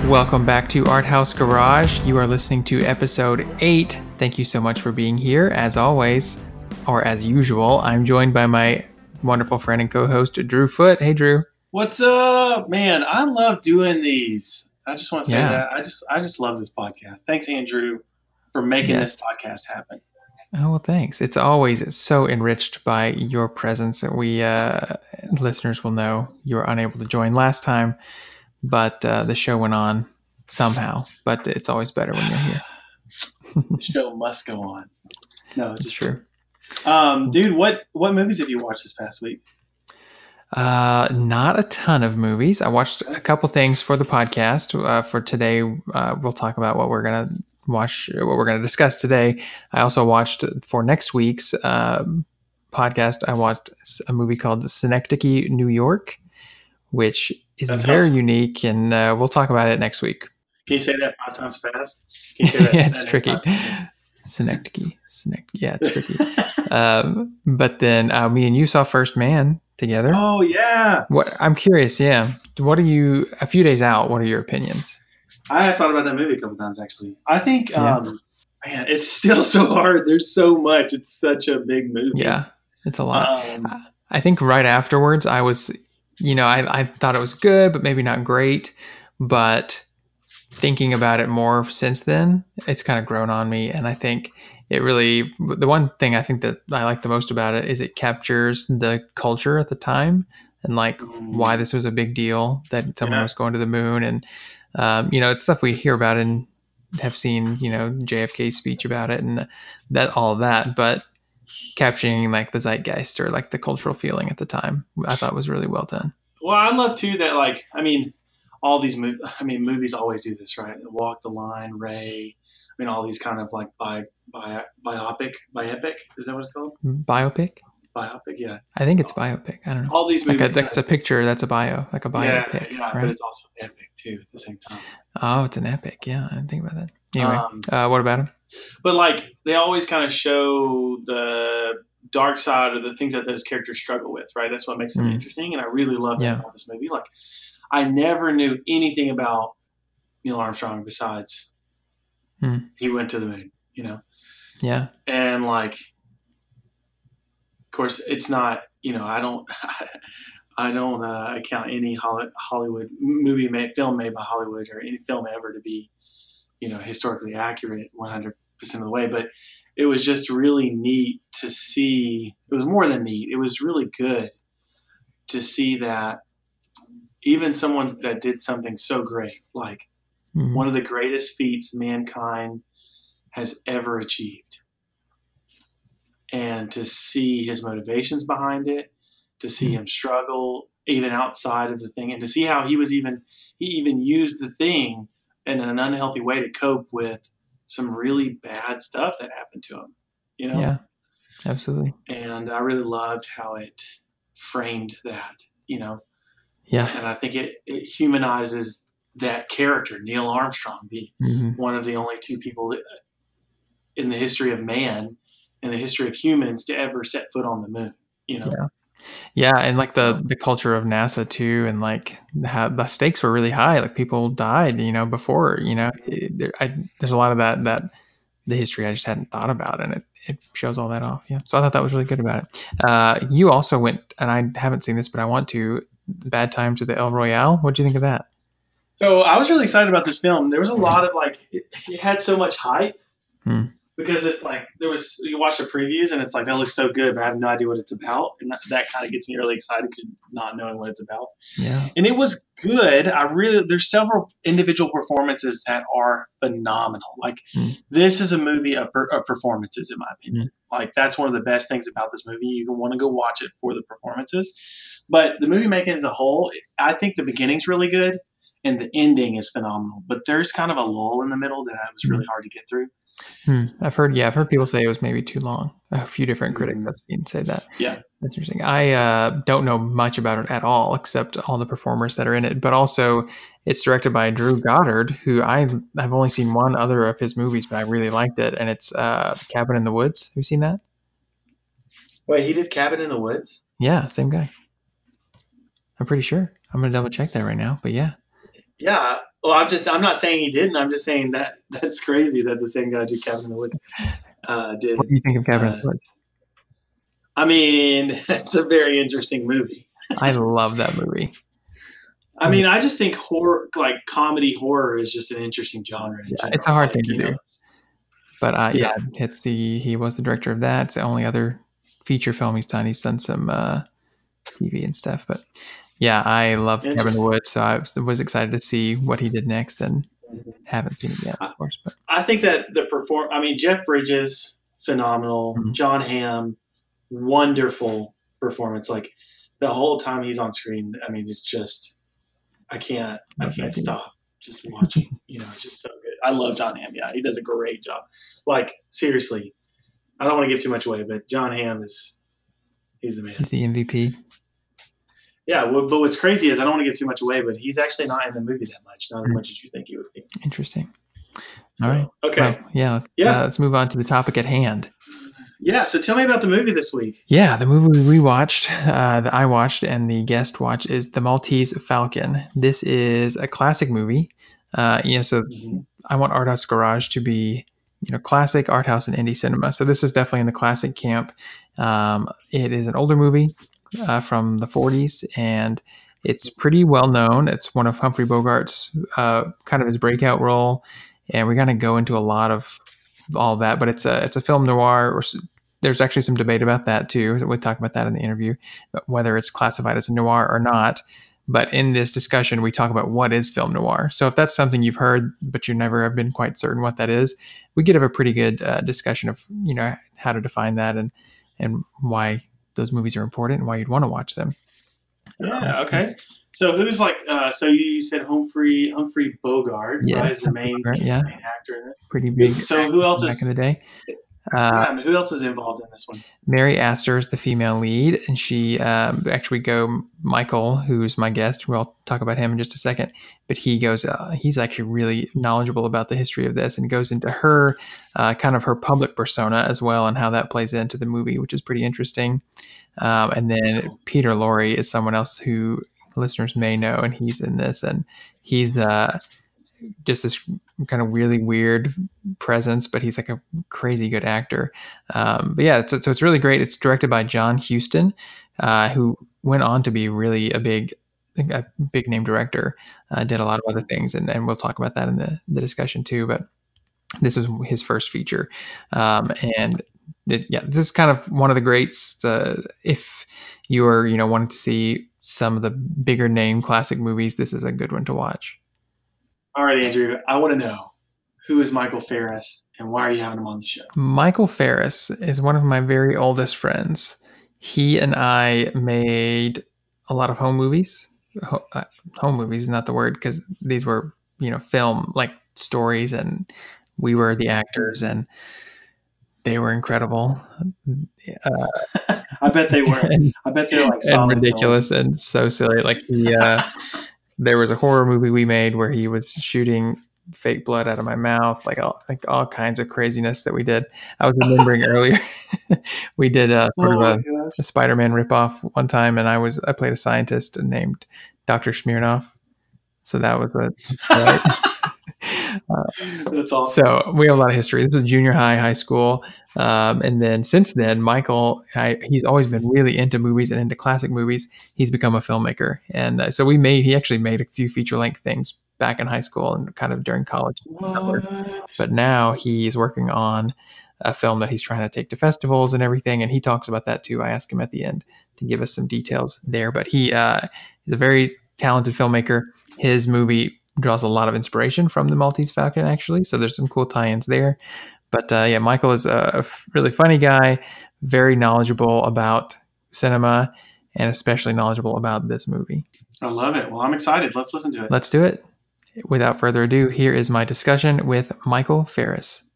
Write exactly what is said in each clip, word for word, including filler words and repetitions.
Welcome back to Art House Garage. You are listening to episode eight. Thank you so much for being here. As always, or as usual, I'm joined by my wonderful friend and co-host, Drew Foote. Hey, Drew. What's up, man? I love doing these. I just want to say Yeah. that. I just I just love this podcast. Thanks, Andrew, for making Yes. this podcast happen. Oh, well, thanks. It's always so enriched by your presence. We uh, listeners will know you were unable to join last time, but uh, the show went on somehow. But it's always better when you're here. The show must go on. No, It's just true. Um, dude, what what movies have you watched this past week? Uh, not a ton of movies. I watched a couple things for the podcast. Uh, for today, uh, we'll talk about what we're gonna watch, what we're gonna discuss today. I also watched for next week's um, podcast. I watched a movie called Synecdoche, New York, which is That's very awesome. unique, and uh, we'll talk about it next week. Can you say that five times fast? Can you say that? Yeah, it's that tricky. five times? Synecdoche, Synecdoche. Yeah, it's tricky. um, but then uh, me and you saw First Man together. Oh yeah. What I'm curious, yeah. What are you a few days out? What are your opinions? I have thought about that movie a couple times actually. I think, Yeah. um, man, it's still so hard. There's so much. It's such a big movie. Yeah, it's a lot. Um, I think right afterwards, I was, you know, I, I thought it was good, but maybe not great. But thinking about it more since then, it's kind of grown on me. And I think it really, the one thing I think that I like the most about it is it captures the culture at the time and like why this was a big deal that someone Yeah. was going to the moon. And, um, you know, it's stuff we hear about and have seen, you know, J F K's speech about it and that, all of that. But capturing like the zeitgeist or like the cultural feeling at the time, I thought was really well done. Well, I love too that, like, I mean, all these movies, I mean, movies always do this, right? Walk the Line, Ray, I mean, all these kind of like bi, bi, biopic, biopic, is that what it's called? Biopic? Biopic, yeah. I think it's biopic. I don't know. All these Like movies. a, that's a picture. That's a bio, like a yeah, biopic, yeah, right? but it's also epic too at the same time. Oh, it's an epic. Yeah, I didn't think about that. Anyway, Um, uh, what about him? But like, they always kind of show the dark side of the things that those characters struggle with, right? That's what makes them Mm. interesting, and I really love that Yeah. about this movie. Like, I never knew anything about Neil Armstrong besides Mm. he went to the moon, you know? Yeah. And like, of course, it's not, you know, I don't, I don't uh, account any Holly- Hollywood movie made, film made by Hollywood or any film ever to be, you know, historically accurate one hundred percent of the way. But it was just really neat to see. It was more than neat. It was really good to see that even someone that did something so great, like Mhm. one of the greatest feats mankind has ever achieved, and to see his motivations behind it, to see Mhm. him struggle even outside of the thing, and to see how he was even he even used the thing in an unhealthy way to cope with some really bad stuff that happened to him, you know? Yeah. Absolutely. And I really loved how it framed that, you know? Yeah. And I think it, it humanizes that character, Neil Armstrong, the Mhm. one of the only two people that, in the history of man, in the history of humans, to ever set foot on the moon, you know? Yeah. Yeah, and like the the culture of NASA too, and like how the stakes were really high. Like people died, you know, before, you know. It- there, I, there's a lot of that that the history I just hadn't thought about, and it, it shows all that off. Yeah, so I thought that was really good about it. Uh, you also went, and I haven't seen this, but I want to. Bad Times at the El Royale. What do you think of that? So I was really excited about this film. There was a lot of like, it, it had so much hype Hmm. because it's like there was you watch the previews and it's like that looks so good, but I have no idea what it's about, and that, that kind of gets me really excited because not knowing what it's about. Yeah. And it was good. I really there's several individual performances that are phenomenal. Like Hmm. this is a movie of, per, of performances, in my opinion. Hmm. Like that's one of the best things about this movie. You want to go watch it for the performances, but the movie making as a whole, I think the beginning's really good. And the ending is phenomenal, but there's kind of a lull in the middle that I was really hard to get through. Hmm. I've heard, yeah, I've heard people say it was maybe too long. A few different critics Mhm. I've seen say that. Yeah. That's interesting. I uh, don't know much about it at all, except all the performers that are in it. But also, it's directed by Drew Goddard, who I I've only seen one other of his movies, but I really liked it, and it's uh, Cabin in the Woods. Have you seen that? Wait, he did Cabin in the Woods? Yeah, same guy. I'm pretty sure. I'm gonna double check that right now, but yeah. Yeah. Well, I'm just I'm not saying he didn't. I'm just saying that that's crazy that the same guy did Cabin in the Woods uh, did. What do you think of Cabin in Uh, the Woods? I mean, it's a very interesting movie. I love that movie. I mean, I just think horror, like comedy horror, is just an interesting genre in Yeah, general. it's a hard like, thing to you know? do. But uh, yeah, Yeah. it's the he was the director of that. It's the only other feature film he's done. He's done some uh, T V and stuff. But yeah, I loved Cabin in the Interesting. Woods, so I was, was excited to see what he did next, and haven't seen it yet, I, of course. But I think that the perform. I mean, Jeff Bridges, phenomenal. Mhm. John Hamm, wonderful performance. Like the whole time he's on screen, I mean, it's just I can't I Love that can't dude. stop just watching. You know, it's just so good. I love John Hamm. Yeah, he does a great job. Like seriously, I don't want to give too much away, but John Hamm is he's the man. He's the M V P. Yeah, well, but what's crazy is I don't want to give too much away, but he's actually not in the movie that much, not as Mm. much as you think he would be. Interesting. So, All right. okay. Well, yeah. Let's, yeah. Uh, let's move on to the topic at hand. Yeah. So tell me about the movie this week. Yeah, the movie we watched, uh, that I watched, and the guest watched is The Maltese Falcon. This is a classic movie. Uh, you know, so mm-hmm. I want Art House Garage to be, you know, classic art house and indie cinema. So this is definitely in the classic camp. Um, it is an older movie uh, from the forties, and it's pretty well known. It's one of Humphrey Bogart's uh, kind of his breakout role, and we're going to go into a lot of all that. But it's a it's a film noir. Or there's actually some debate about that too. We'll talk about that in the interview, whether it's classified as a noir or not. But in this discussion, we talk about what is film noir. So if that's something you've heard, but you never have been quite certain what that is, we could have a pretty good uh, discussion of, you know, how to define that and and why those movies are important and why you'd want to watch them. Yeah. Okay. So who's like? Uh, so you said Humphrey Humphrey Bogart, yeah, right? Is the main, Bogart, yeah. main actor in this. Pretty big. So who else back is in the day? Uh, yeah, who else is involved in this one? Mary Astor is the female lead, and she um, actually go Michael, who's my guest. We'll talk about him in just a second, but he goes. Uh, he's actually really knowledgeable about the history of this, and goes into her uh, kind of her public persona as well, and how that plays into the movie, which is pretty interesting. Um, and then cool. Peter Lorre is someone else who listeners may know, and he's in this, and he's. Uh, just this kind of really weird presence, but he's like a crazy good actor. Um, but yeah, so, so it's really great. It's directed by John Huston, uh, who went on to be really a big, a big name director, uh, did a lot of other things. And, and we'll talk about that in the, the discussion too, but this is his first feature. Um, and it, yeah, this is kind of one of the greats. Uh, if you're, you know, wanting to see some of the bigger name classic movies, this is a good one to watch. All right, Andrew, I want to know, who is Michael Ferris and why are you having him on the show? Michael Ferris is one of my very oldest friends. He and I made a lot of home movies. Home movies is not the word, because these were, you know, film like stories, and we were the actors, and they were incredible. Uh, I bet they were. And, I bet they're like and ridiculous films. And so silly. Like the uh, there was a horror movie we made where he was shooting fake blood out of my mouth, like all like all kinds of craziness that we did. I was remembering earlier, we did a sort oh of a, a Spider-Man ripoff one time, and I was I played a scientist named Doctor Smirnoff. So that was a right. uh, That's awesome. So we have a lot of history. This was junior high, high school. Um, and then since then, Michael, I, he's always been really into movies and into classic movies. He's become a filmmaker. And uh, so we made, he actually made a few feature length things back in high school and kind of during college. But now he is working on a film that he's trying to take to festivals and everything. And he talks about that too. I asked him at the end to give us some details there, but he uh, is a very talented filmmaker. His movie draws a lot of inspiration from the Maltese Falcon, actually. So there's some cool tie-ins there. But uh, yeah, Michael is a, a really funny guy, very knowledgeable about cinema, and especially knowledgeable about this movie. I love it. Well, I'm excited. Let's listen to it. Let's do it. Without further ado, here is my discussion with Michael Ferris.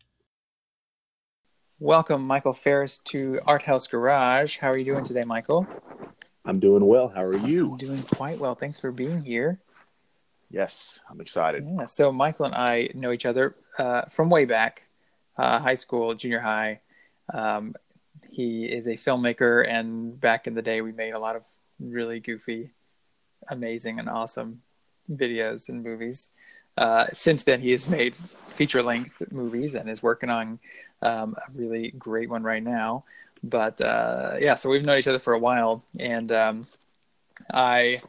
Welcome, Michael Ferris, to Art House Garage. How are you doing today, Michael? I'm doing well. How are you? I'm doing quite well. Thanks for being here. Yes, I'm excited. Yeah, so Michael and I know each other uh, from way back, uh, high school, junior high. Um, he is a filmmaker, and back in the day, we made a lot of really goofy, amazing, and awesome videos and movies. uh, since then he has made feature-length movies and is working on um, a really great one right now. But uh, yeah, so we've known each other for a while, and um, I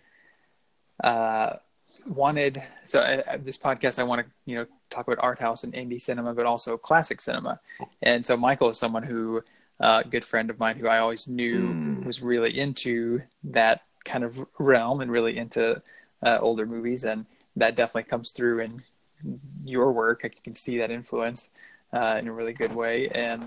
uh, wanted so I, this podcast I want to you know talk about art house and indie cinema, but also classic cinema. And so Michael is someone who uh, a good friend of mine who I always knew Mm. was really into that kind of realm and really into uh, older movies, and that definitely comes through in your work. I can see that influence uh, in a really good way, and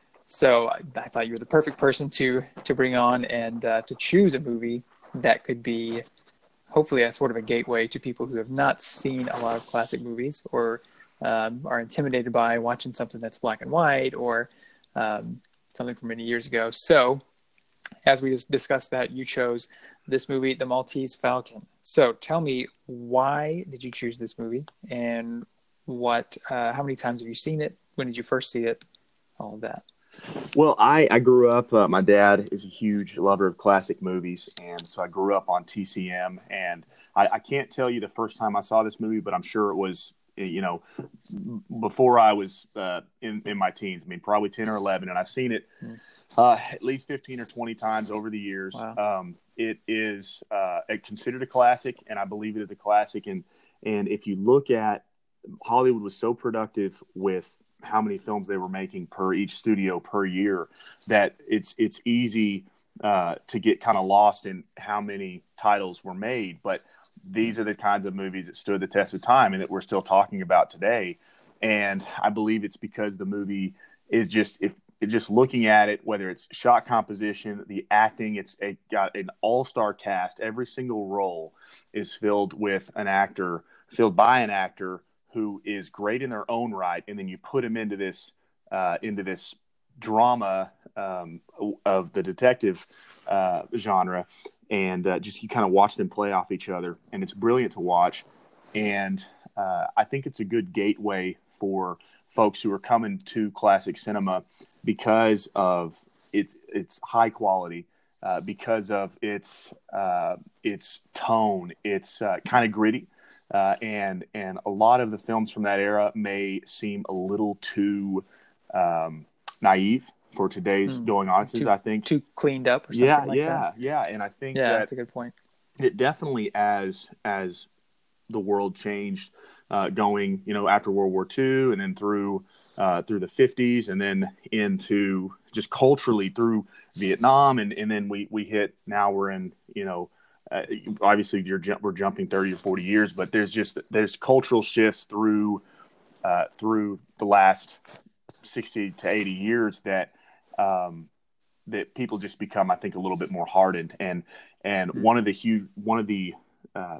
so I, I thought you were the perfect person to to bring on and uh, to choose a movie that could be hopefully a sort of a gateway to people who have not seen a lot of classic movies or um, are intimidated by watching something that's black and white or um, something from many years ago. So as we just discussed that, you chose this movie, The Maltese Falcon. So tell me, why did you choose this movie, and what? Uh, how many times have you seen it? When did you first see it? All of that. Well, I, I grew up, uh, my dad is a huge lover of classic movies, and so I grew up on T C M, and I, I can't tell you the first time I saw this movie, but I'm sure it was, you know, before I was uh, in, in my teens. I mean, probably ten or eleven, and I've seen it uh, at least fifteen or twenty times over the years. Wow. Um, it is uh, considered a classic, and I believe it is a classic, and, and if you look at, Hollywood was so productive with how many films they were making per each studio per year that it's it's easy uh, to get kind of lost in how many titles were made. But these are the kinds of movies that stood the test of time and that we're still talking about today. And I believe it's because the movie is just if just looking at it, whether it's shot composition, the acting, it's a, got an all-star cast. Every single role is filled with an actor, filled by an actor who is great in their own right, and then you put him into this uh, into this drama um, of the detective uh, genre, and uh, just you kind of watch them play off each other, and it's brilliant to watch. And uh, I think it's a good gateway for folks who are coming to classic cinema because of its its high quality, uh, because of its uh, its tone, it's uh, kind of gritty. Uh, and and a lot of the films from that era may seem a little too um, naive for today's Mm. going audiences, Too, I think. too cleaned up or something Yeah, like yeah, that. yeah. And I think Yeah, that that's a good point. it definitely, as as the world changed, uh, going you know after World War Two, and then through uh, through the fifties, and then into just culturally through Vietnam, and and then we we hit now we're in you know. Uh, obviously, you're ju- we're jumping thirty or forty years, but there's just there's cultural shifts through uh, through the last sixty to eighty years that um, that people just become, I think, a little bit more hardened. And and Mm. one of the huge one of the uh,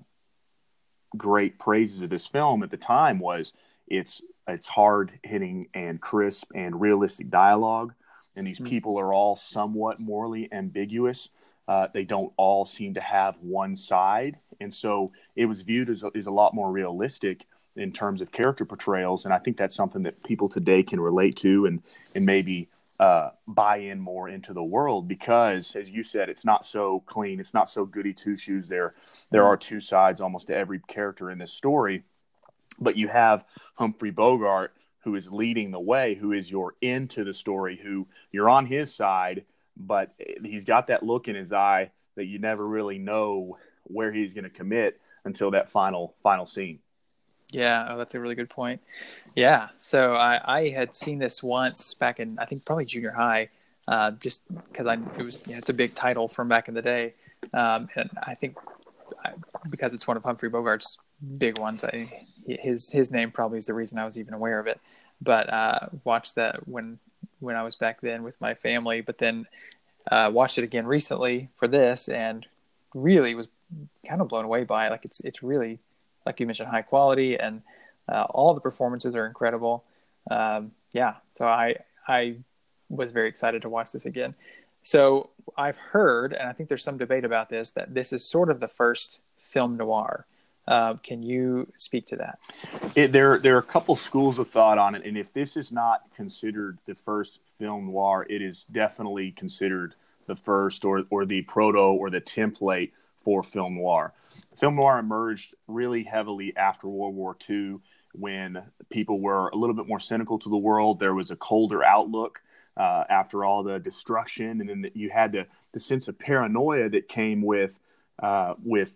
great praises of this film at the time was it's it's hard hitting and crisp and realistic dialogue, and these Mm. people are all somewhat morally ambiguous. Uh, they don't all seem to have one side. And so it was viewed as a, as a lot more realistic in terms of character portrayals. And I think that's something that people today can relate to and, and maybe uh, buy in more into the world because, as you said, it's not so clean. It's not so goody two shoes. There, there are two sides almost to every character in this story. But you have Humphrey Bogart, who is leading the way, who is your into the story, who you're on his side, but he's got that look in his eye that you never really know where he's going to commit until that final final scene. Yeah, oh, that's a really good point. Yeah, so I, I had seen this once back in, I think probably junior high, uh, just because I it was you know, it's a big title from back in the day, um, and I think I, because it's one of Humphrey Bogart's big ones, I, his his name probably is the reason I was even aware of it. But uh, watched that when when I was back then with my family, but then uh, watched it again recently for this, and really was kind of blown away by it. Like it's it's really, like you mentioned, high quality, and uh, all the performances are incredible. Um, yeah, so I I was very excited to watch this again. So I've heard, and I think there's some debate about this, that this is sort of the first film noir. Uh, can you speak to that? It, there, there are a couple schools of thought on it, and if this is not considered the first film noir, it is definitely considered the first or or the proto or the template for film noir. Film noir emerged really heavily after World War Two, when people were a little bit more cynical to the world. There was a colder outlook uh, after all the destruction, and then you had the, the sense of paranoia that came with uh, with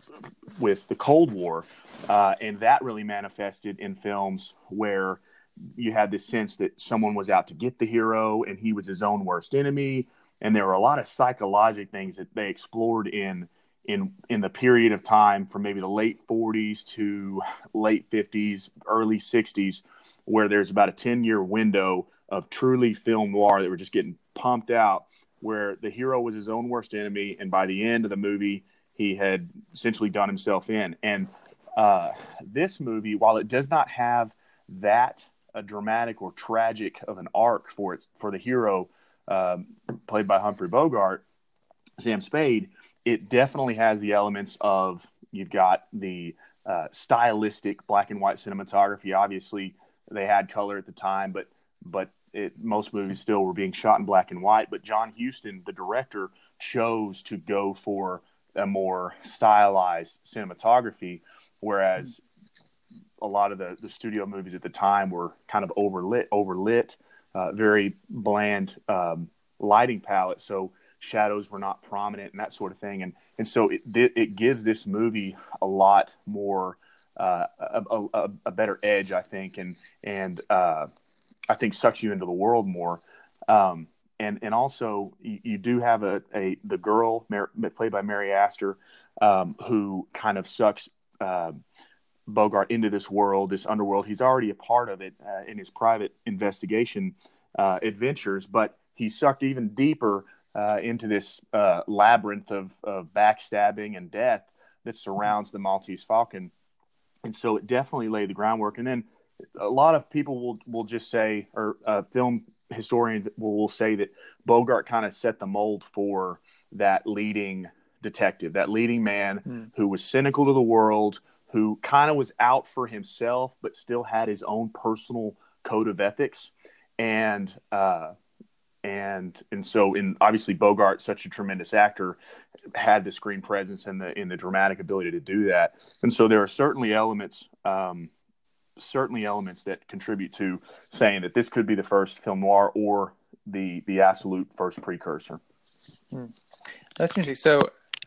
with the Cold War, uh, and that really manifested in films where you had this sense that someone was out to get the hero, and he was his own worst enemy. And there were a lot of psychological things that they explored in in in the period of time from maybe the late forties to late fifties, early sixties, where there's about a ten-year window of truly film noir that were just getting pumped out, where the hero was his own worst enemy, and by the end of the movie, he had essentially done himself in. And uh, this movie, while it does not have that a dramatic or tragic of an arc for its for the hero, um, played by Humphrey Bogart, Sam Spade, it definitely has the elements of, you've got the uh, stylistic black and white cinematography. Obviously, they had color at the time, but but it, most movies still were being shot in black and white. But John Huston, the director, chose to go for a more stylized cinematography, whereas a lot of the, the studio movies at the time were kind of overlit, overlit, uh, very bland um, lighting palette. So shadows were not prominent and that sort of thing. And, and so it, it gives this movie a lot more, uh, a, a, a better edge, I think. And, and uh, I think sucks you into the world more. Um, and, and also you, you do have a, a, the girl Mar- played by Mary Astor, um, who kind of sucks, uh, Bogart into this world, this underworld. He's already a part of it uh, in his private investigation uh, adventures, but he's sucked even deeper uh, into this uh, labyrinth of, of backstabbing and death that surrounds the Maltese Falcon. And so it definitely laid the groundwork. And then a lot of people will, will just say, or uh, film historians will, will say that Bogart kind of set the mold for that leading detective, that leading man mm. who was cynical to the world, who kind of was out for himself, but still had his own personal code of ethics. And, uh, and, and so in obviously Bogart, such a tremendous actor, had the screen presence and the, and the dramatic ability to do that. And so there are certainly elements, um, certainly elements that contribute to saying that this could be the first film noir or the, the absolute first precursor. Hmm. That's interesting. So,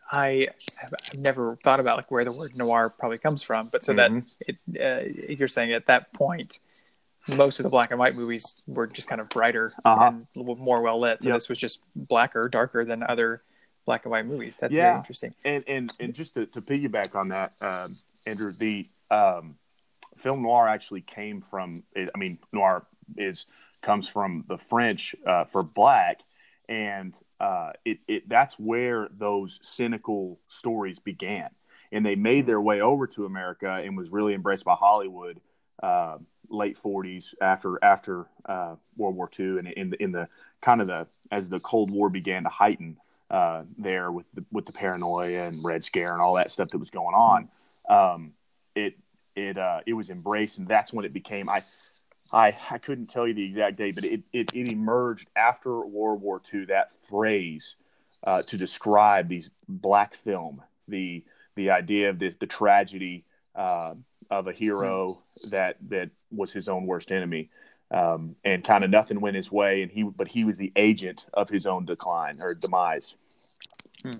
I have I've never thought about like where the word noir probably comes from, but so mm-hmm. that it, uh, you're saying at that point, most of the black and white movies were just kind of brighter uh-huh. and a little more well lit. So yep. this was just blacker, darker than other black and white movies. That's yeah. very interesting. And and and just to, to piggyback on that, um, Andrew, the um, film noir actually came from. I mean, noir is comes from the French uh, for black, and Uh, it, it that's where those cynical stories began, and they made their way over to America and was really embraced by Hollywood uh, late forties after after uh, World War Two, and in the in the kind of the as the Cold War began to heighten uh, there with the, with the paranoia and Red Scare and all that stuff that was going on. Um, it it uh, it was embraced, and that's when it became I. I, I couldn't tell you the exact date, but it, it, it emerged after World War Two, that phrase uh, to describe these black film, the the idea of this, the tragedy uh, of a hero that that was his own worst enemy, um, and kind of nothing went his way, and he but he was the agent of his own decline or demise. Hmm.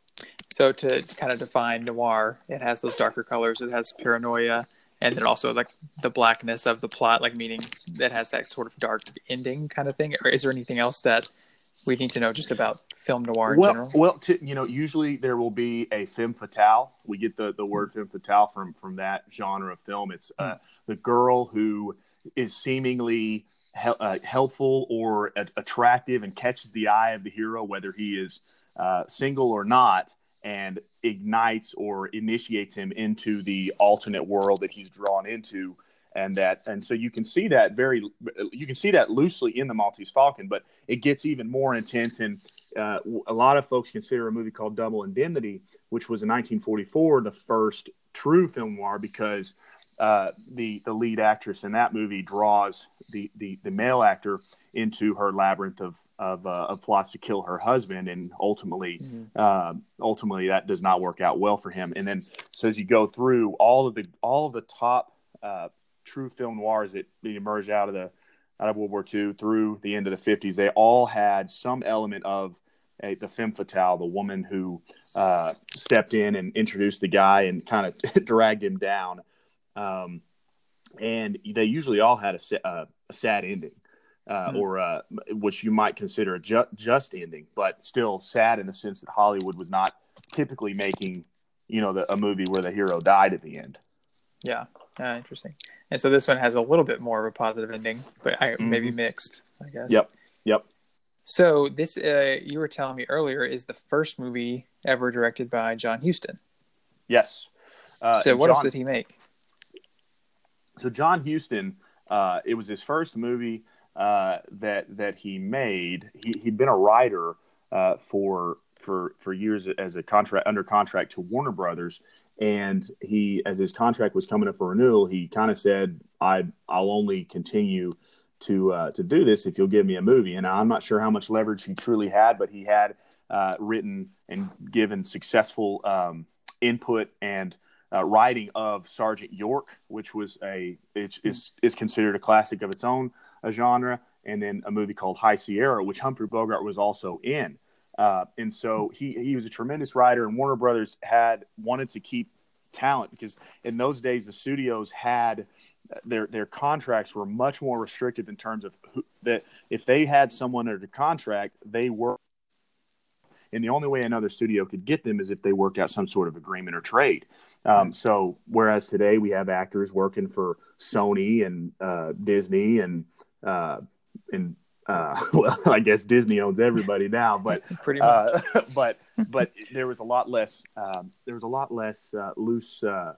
So to kind of define noir, it has those darker colors, it has paranoia. And then also like the blackness of the plot, like meaning that has that sort of dark ending kind of thing. Or is there anything else that we need to know just about film noir in well, general? Well, to, you know, usually there will be a femme fatale. We get the, the word femme fatale from, from that genre of film. It's uh, the girl who is seemingly he- uh, helpful or a- attractive and catches the eye of the hero, whether he is uh, single or not, and ignites or initiates him into the alternate world that he's drawn into. And that, and so you can see that very, you can see that loosely in the Maltese Falcon, but it gets even more intense. And uh, a lot of folks consider a movie called Double Indemnity, which was in nineteen forty-four, the first true film noir, because uh, the the lead actress in that movie draws the the, the male actor into her labyrinth of of, uh, of plots to kill her husband, and ultimately mm-hmm. uh, ultimately that does not work out well for him. And then so as you go through all of the all of the top uh, true film noirs that emerged out of the out of World War Two through the end of the fifties, they all had some element of a, the femme fatale, the woman who uh, stepped in and introduced the guy and kind of dragged him down. Um, and they usually all had a, a, a sad ending. Uh, mm. or uh, which you might consider a ju- just ending, but still sad in the sense that Hollywood was not typically making, you know, the, a movie where the hero died at the end. Yeah, uh, interesting. And so this one has a little bit more of a positive ending, but I, mm-hmm. maybe mixed, I guess. Yep, yep. So this, uh, you were telling me earlier, is the first movie ever directed by John Huston. Yes. Uh, so what John, else did he make? So John Huston, uh, it was his first movie Uh, that that he made. He he'd been a writer uh, for for for years as a contract under contract to Warner Brothers, and he as his contract was coming up for renewal, he kind of said, "I I'll only continue to uh, to do this if you'll give me a movie." And I'm not sure how much leverage he truly had, but he had uh, written and given successful um, input and Uh, writing of Sergeant York, which was a it is is considered a classic of its own a genre, and then a movie called High Sierra, which Humphrey Bogart was also in. Uh, and so he he was a tremendous writer, and Warner Brothers had wanted to keep talent because in those days the studios had their their contracts were much more restrictive in terms of who, that if they had someone under contract, they were. And the only way another studio could get them is if they worked out some sort of agreement or trade. Um, so whereas today we have actors working for Sony and uh, Disney and uh, and uh, well, I guess Disney owns everybody now, but pretty much. Uh, but but there was a lot less um, there was a lot less uh, loose. Uh,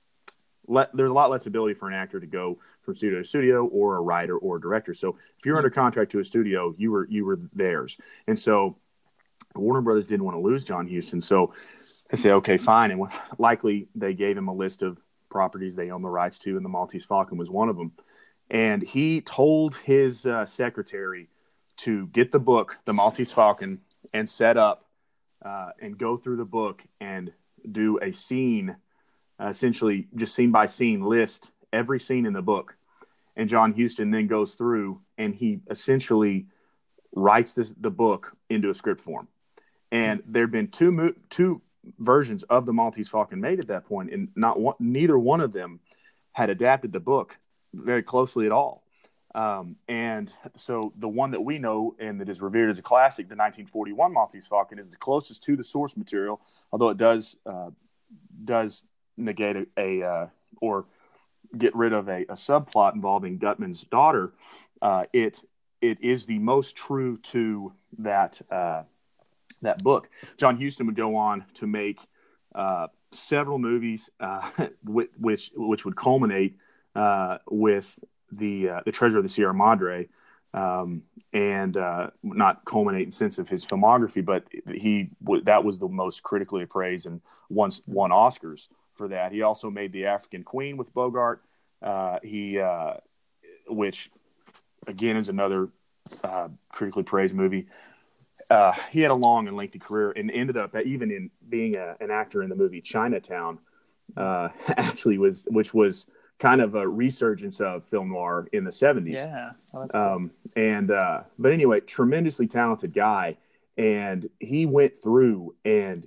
le- there's a lot less ability for an actor to go from studio to studio, or a writer or a director. So if you're under contract to a studio, you were you were theirs, and so Warner Brothers didn't want to lose John Huston, so they said, okay, fine. And likely they gave him a list of properties they own the rights to, and the Maltese Falcon was one of them. And he told his uh, secretary to get the book, The Maltese Falcon, and set up uh, and go through the book and do a scene, uh, essentially just scene by scene, list every scene in the book. And John Huston then goes through and he essentially writes this, the book into a script form. And there have been two mo- two versions of the Maltese Falcon made at that point, and not one, neither one of them had adapted the book very closely at all. Um, and so the one that we know and that is revered as a classic, the nineteen forty-one Maltese Falcon, is the closest to the source material, although it does uh, does negate a, a uh, or get rid of a, a subplot involving Gutman's daughter. Uh, it it is the most true to that. Uh, that book. John Huston would go on to make uh, several movies, uh, which which would culminate uh, with the uh, the Treasure of the Sierra Madre, um, and uh, not culminate in the sense of his filmography, but he that was the most critically appraised and once won Oscars for that. He also made The African Queen with Bogart. Uh, he, uh, which again is another uh, critically praised movie. Uh, he had a long and lengthy career and ended up even in being a, an actor in the movie Chinatown, uh, actually was, which was kind of a resurgence of film noir in the seventies. Yeah. Oh, that's um, cool. And, uh, but anyway, tremendously talented guy. And he went through and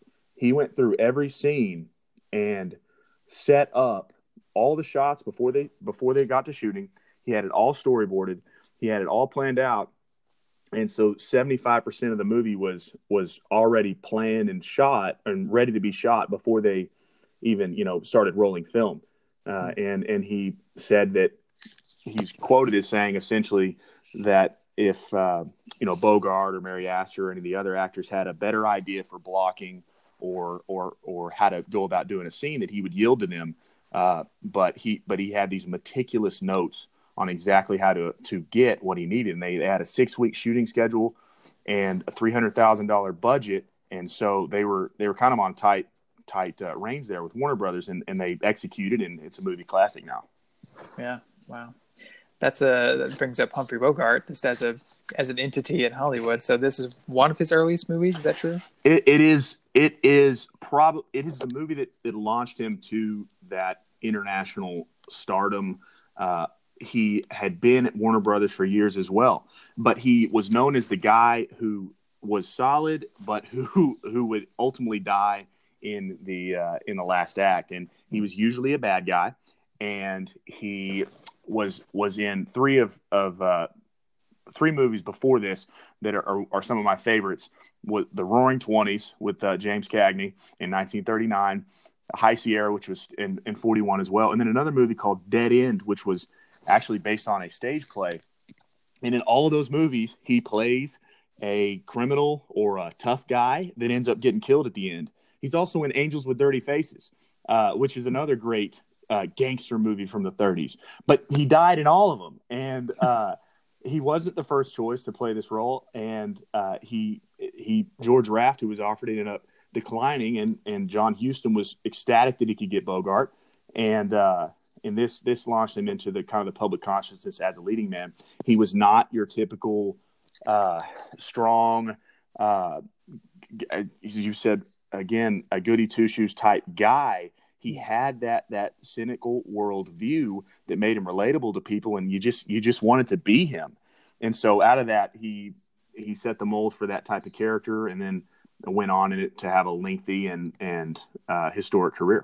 he went through every scene and set up all the shots before they, before they got to shooting. He had it all storyboarded. He had it all planned out. And so seventy-five percent of the movie was was already planned and shot and ready to be shot before they even, you know, started rolling film. Uh, and and he said that he's quoted as saying essentially that if, uh, you know, Bogart or Mary Astor or any of the other actors had a better idea for blocking or or or how to go about doing a scene, that he would yield to them. Uh, but he but he had these meticulous notes on exactly how to to get what he needed. And they, they had a six-week shooting schedule and a three hundred thousand dollars budget. And so they were they were kind of on tight tight uh, reins there with Warner Brothers, and, and they executed, and it's a movie classic now. Yeah. Wow. That's a that brings up Humphrey Bogart just as a as an entity in Hollywood. So this is one of his earliest movies. Is that true? It, it is. It is probably. It is the movie that, that launched him to that international stardom. Uh, he had been at Warner Brothers for years as well, but he was known as the guy who was solid, but who who would ultimately die in the uh, in the last act. And he was usually a bad guy, and he was was in three of of uh, three movies before this that are, are, are some of my favorites. With the Roaring Twenties with uh, James Cagney in nineteen thirty-nine, High Sierra, which was in, in forty-one as well, and then another movie called Dead End, which was actually based on a stage play. And in all of those movies, he plays a criminal or a tough guy that ends up getting killed at the end. He's also in Angels with Dirty Faces, uh, which is another great uh, gangster movie from the thirties. But he died in all of them, and uh, he wasn't the first choice to play this role. And uh, he he George Raft, who was offered it, ended up declining, and and John Huston was ecstatic that he could get Bogart, and uh, and this this launched him into the kind of the public consciousness as a leading man. He was not your typical uh, strong, uh, as you said again, a goody two shoes type guy. He had that that cynical worldview that made him relatable to people, and you just you just wanted to be him. And so out of that, he he set the mold for that type of character, and then went on in it to have a lengthy and and uh, historic career.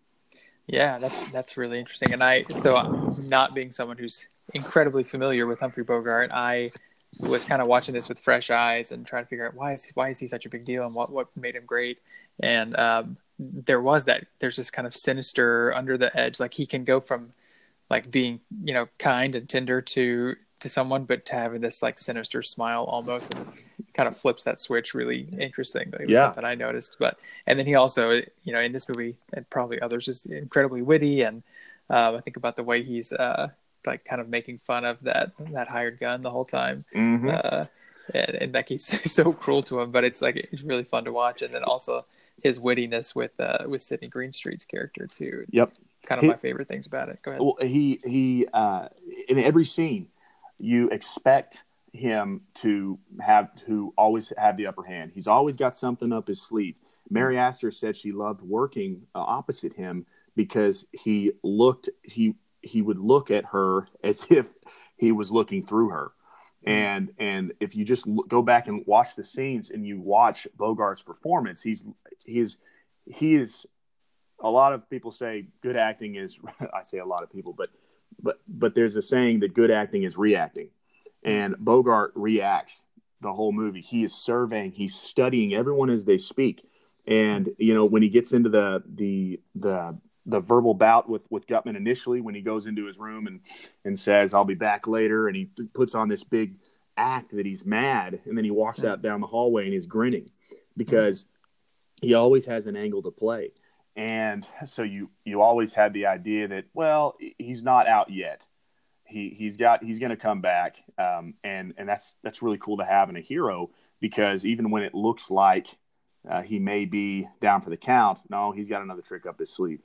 Yeah, that's that's really interesting. And I so not being someone who's incredibly familiar with Humphrey Bogart, I was kind of watching this with fresh eyes and trying to figure out why is why is he such a big deal and what what made him great. And um, there was that there's this kind of sinister under the edge, like he can go from like being, you know, kind and tender to to someone, but to having this like sinister smile almost, and kind of flips that switch really interesting. It was Yeah. something I noticed. But and then he also, you know, in this movie and probably others, is incredibly witty. And uh, I think about the way he's uh, like kind of making fun of that that hired gun the whole time. Mm-hmm. Uh, and, and like he's so cruel to him, but it's like it's really fun to watch. And then also his wittiness with uh, with Sidney Greenstreet's character too. Yep. Kind of he, my favorite things about it. Go ahead. Well, he he uh, in every scene, you expect him to have to always have the upper hand. He's always got something up his sleeve. Mary Astor said she loved working uh, opposite him because he looked he he would look at her as if he was looking through her. And and if you just look, go back and watch the scenes and you watch Bogart's performance, he's he is he is a lot of people say good acting is I say a lot of people, but but but there's a saying that good acting is reacting. And Bogart reacts the whole movie. He is surveying, he's studying everyone as they speak. And you know, when he gets into the the the the verbal bout with, with Gutman initially, when he goes into his room and, and says, I'll be back later. And he puts on this big act that he's mad. And then he walks out down the hallway and he's grinning because he always has an angle to play. And so you, you always had the idea that, well, he's not out yet. He he's got, he's going to come back. Um, and, and that's, that's really cool to have in a hero, because even when it looks like uh, he may be down for the count, no, he's got another trick up his sleeve.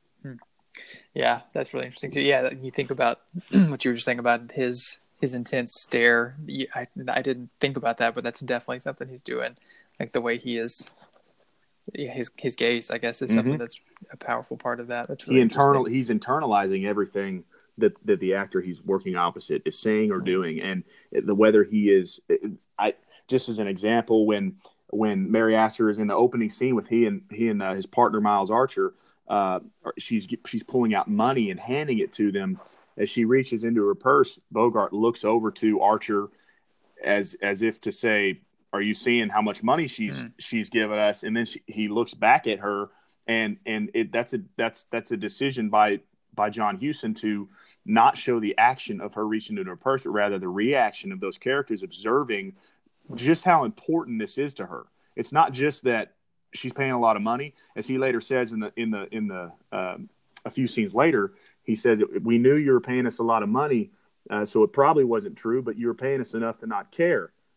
Yeah, that's really interesting too. Yeah, you think about what you were just saying about his his intense stare. I I didn't think about that, but that's definitely something he's doing. Like the way he is, yeah, his his gaze, I guess, is something mm-hmm. that's a powerful part of that. That's really he internal he's internalizing everything that that the actor he's working opposite is saying or doing, and the whether he is. I just as an example, when when Mary Astor is in the opening scene with he and he and uh, his partner Miles Archer. Uh, she's she's pulling out money and handing it to them. As she reaches into her purse, Bogart looks over to Archer as as if to say, "Are you seeing how much money she's mm. she's given us?" And then she, he looks back at her, and and it that's a that's that's a decision by by John Huston to not show the action of her reaching into her purse, but rather the reaction of those characters observing just how important this is to her. It's not just that she's paying a lot of money, as he later says in the in the in the uh, a few scenes later. He says, "We knew you were paying us a lot of money, uh, so it probably wasn't true, but you were paying us enough to not care."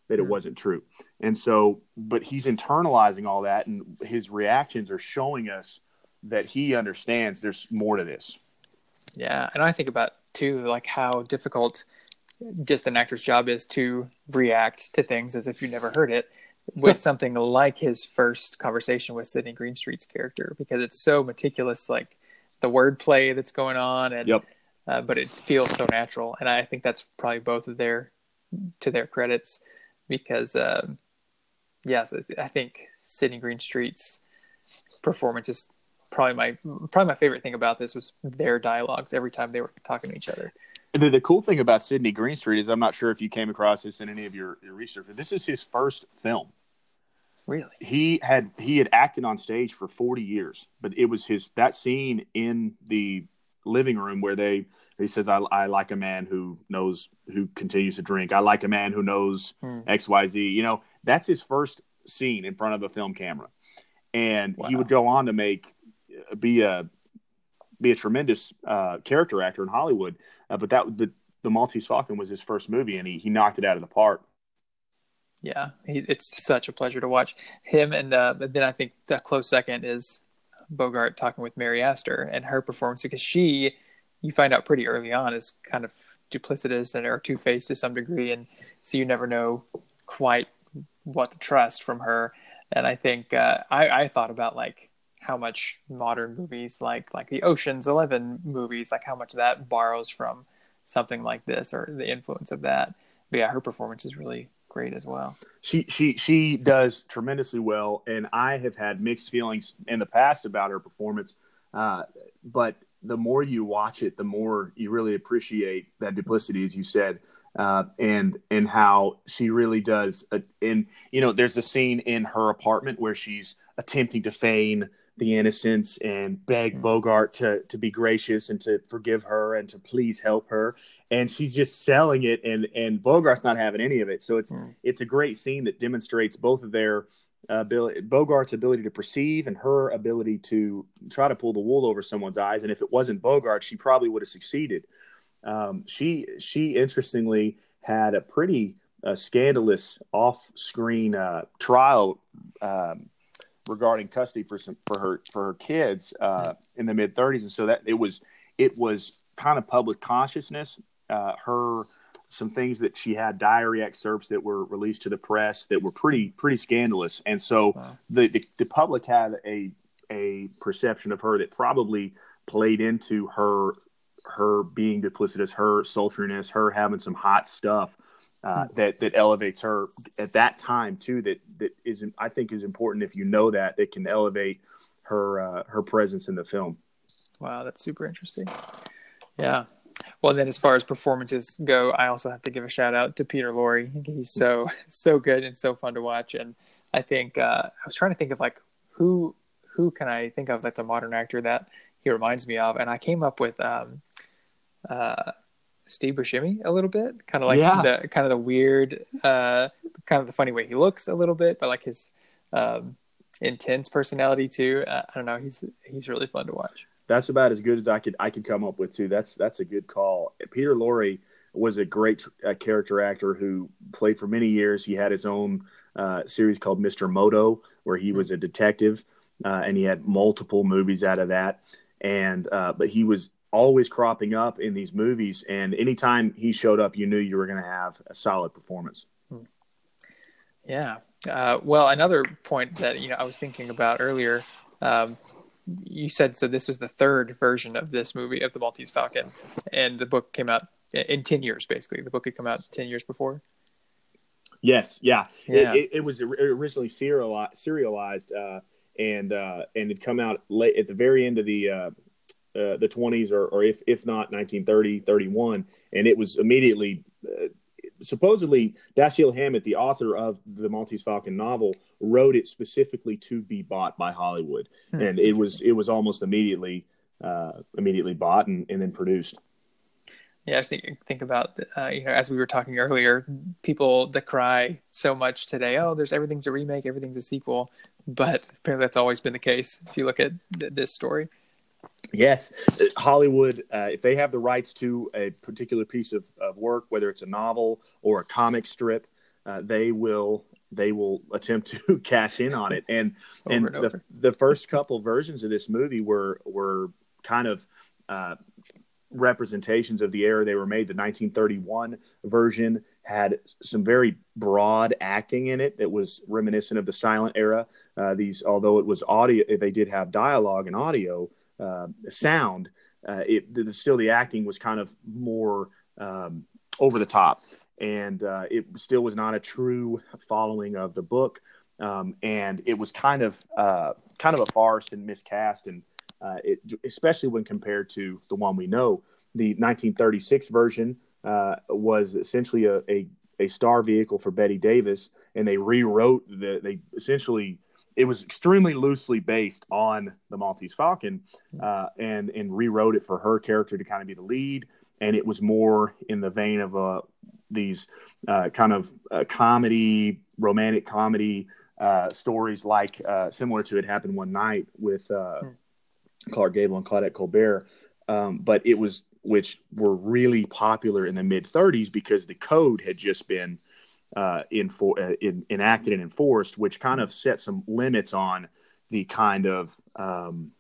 that it Hmm. wasn't true. And so, but he's internalizing all that, and his reactions are showing us that he understands there's more to this. Yeah, and I think about too, like how difficult just an actor's job is to react to things as if you never heard it, with something like his first conversation with Sydney Greenstreet's character, because it's so meticulous, like the wordplay that's going on, and Yep. uh, but it feels so natural, and I think that's probably both of their to their credits, because um, yes, I think Sydney Greenstreet's performance is probably my probably my favorite thing about this was their dialogues every time they were talking to each other. The, the cool thing about Sydney Greenstreet is, I'm not sure if you came across this in any of your, your research, but this is his first film. Really? He had he had acted on stage for forty years, but it was his that scene in the living room where they he says, I, I like a man who knows, who continues to drink. I like a man who knows Hmm. X Y Z. You know, that's his first scene in front of a film camera. And Wow. he would go on to make, be a, be a tremendous uh, character actor in Hollywood. Uh, but that, the, the Maltese Falcon was his first movie, and he, he knocked it out of the park. Yeah, he, it's such a pleasure to watch him. And uh, but then I think the close second is Bogart talking with Mary Astor and her performance, because she, you find out pretty early on, is kind of duplicitous and or two-faced to some degree, and so you never know quite what to trust from her. And I think uh, I, I thought about like how much modern movies, like like the Ocean's Eleven movies, like how much that borrows from something like this, or the influence of that. But yeah, her performance is really great as well. She she she does tremendously well, and I have had mixed feelings in the past about her performance. Uh, but the more you watch it, the more you really appreciate that duplicity, as you said, uh, and and how she really does. Uh, and you know, there's a scene in her apartment where she's attempting to feign the innocence and beg Mm. Bogart to to be gracious and to forgive her and to please help her, and she's just selling it, and and Bogart's not having any of it. So it's Mm. it's a great scene that demonstrates both of their uh, ability, Bogart's ability to perceive and her ability to try to pull the wool over someone's eyes. And if it wasn't Bogart, she probably would have succeeded. Um, she she interestingly had a pretty uh, scandalous off-screen uh, trial um, regarding custody for some for her for her kids uh, in the mid thirties, and so that it was it was kind of public consciousness. Uh, her some things that she had, diary excerpts that were released to the press that were pretty pretty scandalous, and so Wow. the, the the public had a a perception of her that probably played into her her being duplicitous, her sultriness, her having some hot stuff uh, Hmm. that that elevates her at that time too. That that is I think is important. If you know that, that can elevate her uh, her presence in the film. Wow, that's super interesting. Yeah. Well, then as far as performances go, I also have to give a shout out to Peter Lorre. He's so so good and so fun to watch. And I think uh, I was trying to think of like who who can I think of that's a modern actor that he reminds me of, and I came up with um, uh, Steve Buscemi a little bit, kind of like Yeah. the kind of the weird, uh, kind of the funny way he looks a little bit, but like his um, intense personality too. Uh, I don't know. He's he's really fun to watch. That's about as good as I could I could come up with too. That's that's a good call. Peter Lorre was a great uh, character actor who played for many years. He had his own uh, series called Mister Moto, where he was a detective, uh, and he had multiple movies out of that. And uh, but he was always cropping up in these movies, and anytime he showed up, you knew you were going to have a solid performance. Yeah. Uh, well, another point that you know I was thinking about earlier. Um, you said so. This was the third version of this movie of the Maltese Falcon, and the book came out in ten years. Basically, the book had come out ten years before. Yes, yeah, Yeah. It, it, it was originally serialized, serialized uh, and uh, and it come out late at the very end of the uh, uh, the twenties, or, or if if not nineteen thirty, thirty-one, and it was immediately. Uh, Supposedly, Dashiell Hammett, the author of the Maltese Falcon novel, wrote it specifically to be bought by Hollywood, Hmm. and it was it was almost immediately uh, immediately bought and, and then produced. Yeah, I just think think about uh, you know as we were talking earlier, people decry so much today. Oh, there's everything's a remake, everything's a sequel, but apparently that's always been the case. If you look at th- this story. Yes, Hollywood, uh, if they have the rights to a particular piece of, of work, whether it's a novel or a comic strip, uh, they will they will attempt to cash in on it. And and, and the over. the first couple versions of this movie were were kind of uh, representations of the era they were made. The nineteen thirty-one version had some very broad acting in it that was reminiscent of the silent era. Uh, these, although it was audio, they did have dialogue and audio uh, sound. Uh, it the, still the acting was kind of more um, over the top, and uh, it still was not a true following of the book. Um, and it was kind of uh, kind of a farce and miscast, and uh, it, especially when compared to the one we know. The nineteen thirty-six version uh, was essentially a, a a star vehicle for Bette Davis, and they rewrote the they essentially it was extremely loosely based on the Maltese Falcon, uh, and and rewrote it for her character to kind of be the lead, and it was more in the vein of uh, these uh, kind of uh, comedy, romantic comedy uh, stories, like uh, similar to It Happened One Night with uh, Clark Gable and Claudette Colbert, um, but it was which were really popular in the mid thirties because the code had just been uh, in, for, uh, in, enacted and enforced, which kind of set some limits on the kind of um,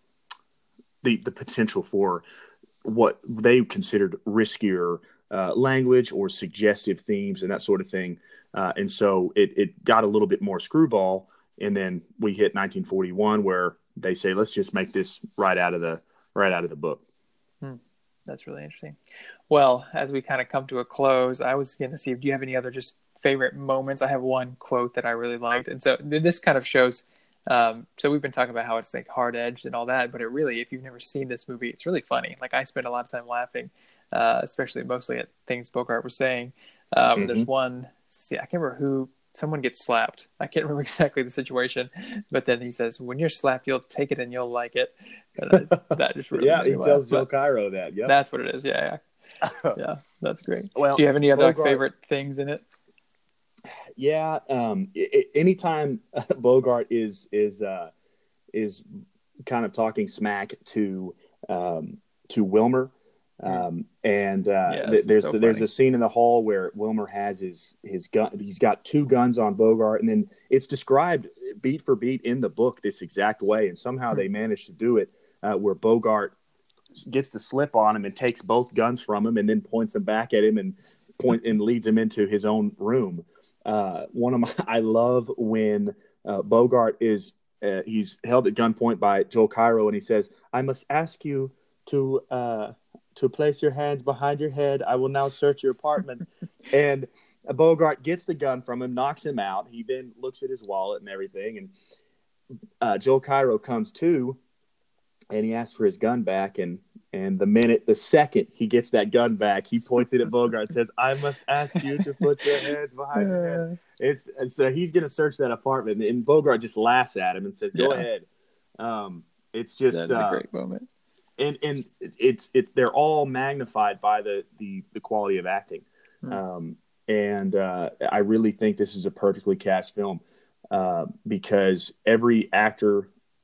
the the potential for what they considered riskier uh, language or suggestive themes and that sort of thing. Uh, and so it, it got a little bit more screwball. And then we hit nineteen forty-one where they say, let's just make this right out of the right out of the book. Hmm. That's really interesting. Well, as we kind of come to a close, I was going to see, do you have any other just favorite moments? I have one quote that I really liked. And so this kind of shows, um, so we've been talking about how it's like hard edged and all that, but it really, if you've never seen this movie, it's really funny. Like I spent a lot of time laughing, uh, especially mostly at things Bogart was saying. Um, Mm-hmm. There's one, see, I can't remember who, someone gets slapped. I can't remember exactly the situation, but then he says, when you're slapped, you'll take it and you'll like it. And I, that just really yeah, made he me tells laugh, Joe but Cairo that. Yep. that's what it is. Yeah, yeah. Yeah, that's great. Well, do you have any other Bogart, favorite things in it? Yeah, um, it, anytime Bogart is is uh, is kind of talking smack to um, to Wilmer, um, and uh, Yeah, th- there's so there's funny. a scene in the hall where Wilmer has his his gun. He's got two guns on Bogart, and then it's described beat for beat in the book this exact way, and somehow they managed to do it uh, where Bogart gets the slip on him and takes both guns from him, and then points them back at him and point and leads him into his own room. Uh, one of my, I love when uh, Bogart is uh, he's held at gunpoint by Joel Cairo, and he says, "I must ask you to uh, to place your hands behind your head. I will now search your apartment." And Bogart gets the gun from him, knocks him out. He then looks at his wallet and everything, and uh, Joel Cairo comes to, and he asks for his gun back, and and the minute, the second he gets that gun back, he points it at Bogart and says, "I must ask you to put your hands behind your head." It's and so he's going to search that apartment, and Bogart just laughs at him and says, "Go Yeah. ahead." Um, it's just That's uh, a great moment. And and it's it's they're all magnified by the the, the quality of acting, Hmm. um, and uh, I really think this is a perfectly cast film uh, because every actor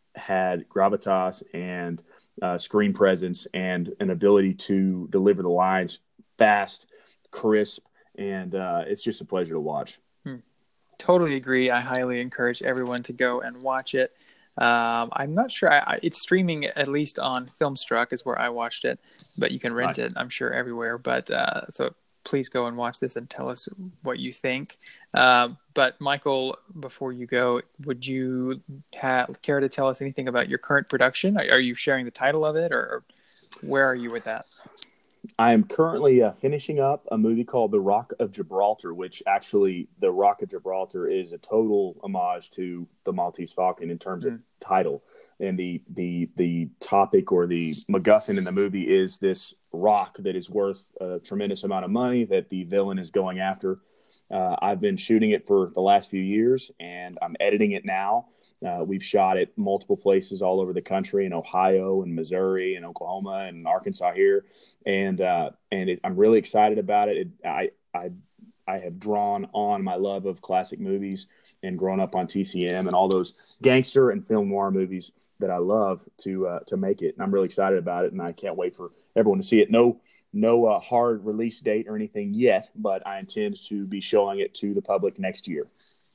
had gravitas and uh, screen presence and an ability to deliver the lines fast, crisp, and uh, it's just a pleasure to watch. Hmm. Totally agree. I highly encourage everyone to go and watch it. Um, I'm not sure. I, I, it's streaming at least on Filmstruck is where I watched it, but you can rent Nice. it, I'm sure, everywhere. But uh, so please go and watch this and tell us what you think. Um, but Michael, before you go, would you have, care to tell us anything about your current production? Are, are you sharing the title of it, or, or where are you with that? I am currently uh, finishing up a movie called The Rock of Gibraltar, which actually, The Rock of Gibraltar is a total homage to the Maltese Falcon in terms mm. of title. And the, the, the topic or the MacGuffin in the movie is this rock that is worth a tremendous amount of money that the villain is going after. Uh, I've been shooting it for the last few years, and I'm editing it now. Uh, we've shot it multiple places all over the country, in Ohio and Missouri and Oklahoma and Arkansas here, and uh, and it, I'm really excited about it. it. I I I have drawn on my love of classic movies and grown up on T C M and all those gangster and film noir movies, that I love to uh, to make it, and I'm really excited about it, and I can't wait for everyone to see it. No, no uh, hard release date or anything yet, but I intend to be showing it to the public next year.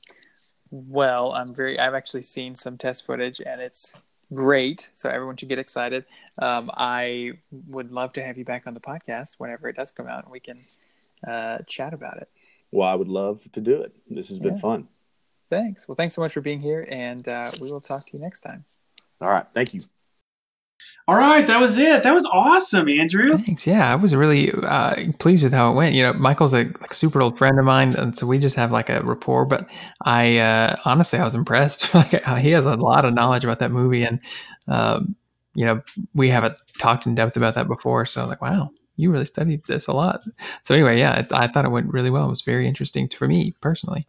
Well, I'm very. I've actually seen some test footage, and it's great. So everyone should get excited. Um, I would love to have you back on the podcast whenever it does come out, and we can uh, chat about it. Well, I would love to do it. This has been Yeah. fun. Thanks. Well, thanks so much for being here, and uh, we will talk to you next time. All right. Thank you. All right, that was it. That was awesome, Andrew. Thanks. Yeah, I was really uh, pleased with how it went. You know, Michael's a like, super old friend of mine, and so we just have like a rapport. But I uh, honestly, I was impressed. Like he has a lot of knowledge about that movie, and um, you know, we haven't talked in depth about that before. So I was like, wow, you really studied this a lot. So anyway, yeah, I, I thought it went really well. It was very interesting to, for me personally.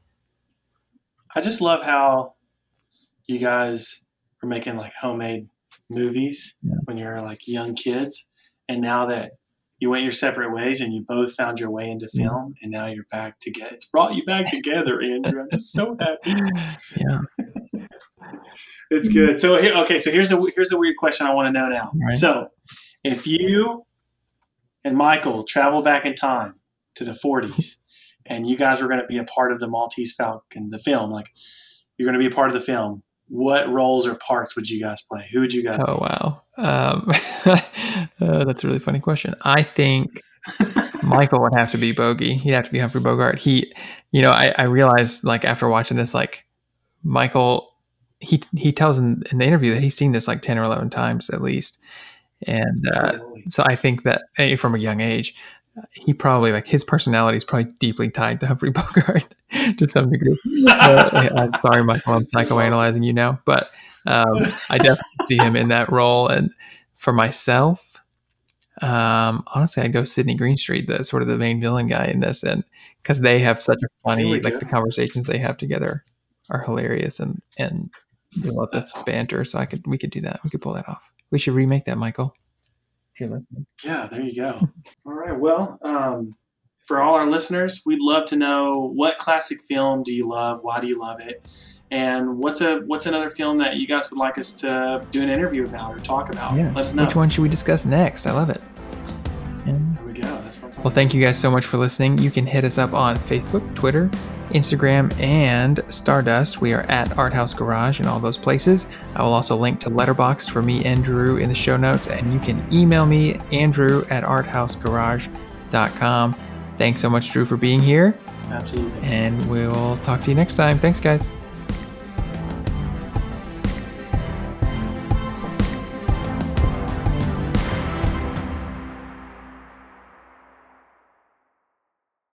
I just love how you guys are making like homemade movies Yeah. when you're like young kids, and now that you went your separate ways and you both found your way into Yeah. film, and now you're back together. It's brought you back together, Andrew. I'm just so happy. Yeah. It's good. So here, okay. So here's a here's a weird question I want to know now. Right. So, if you and Michael travel back in time to the forties, and you guys were going to be a part of the Maltese Falcon, the film, like you're going to be a part of the film, what roles or parts would you guys play? Who would you guys? Oh wow, um, uh, that's a really funny question. I think Michael would have to be Bogey. He'd have to be Humphrey Bogart. He, you know, I, I realized like after watching this, like Michael, he he tells in, in the interview that he's seen this like ten or eleven times at least, and uh, Holy. so I think that eh, from a young age, he probably like his personality is probably deeply tied to Humphrey Bogart to some degree. Uh, I'm sorry, Michael, I'm psychoanalyzing you now, but um, I definitely see him in that role. And for myself, um, honestly, I'd go Sidney Greenstreet, the sort of the main villain guy in this, and because they have such a Here funny we like go. the conversations they have together are hilarious, and and they love this banter. So I could we could do that. We could pull that off. We should remake that, Michael. If you're listening. Yeah, there you go. All right. Well, um, for all our listeners, we'd love to know what classic film do you love? Why do you love it? And what's a what's another film that you guys would like us to do an interview about or talk about? Yeah. Let us know. Which one should we discuss next? I love it. And There we go. That's fun. well, thank you guys so much for listening. You can hit us up on Facebook, Twitter, Instagram, and Stardust. We are at Art House Garage in all those places. I will also link to Letterboxd for me and Drew in the show notes, and you can email me, Andrew at arthousegarage dot com. Thanks so much, Drew, for being here, Absolutely. and we'll talk to you next time. Thanks, guys.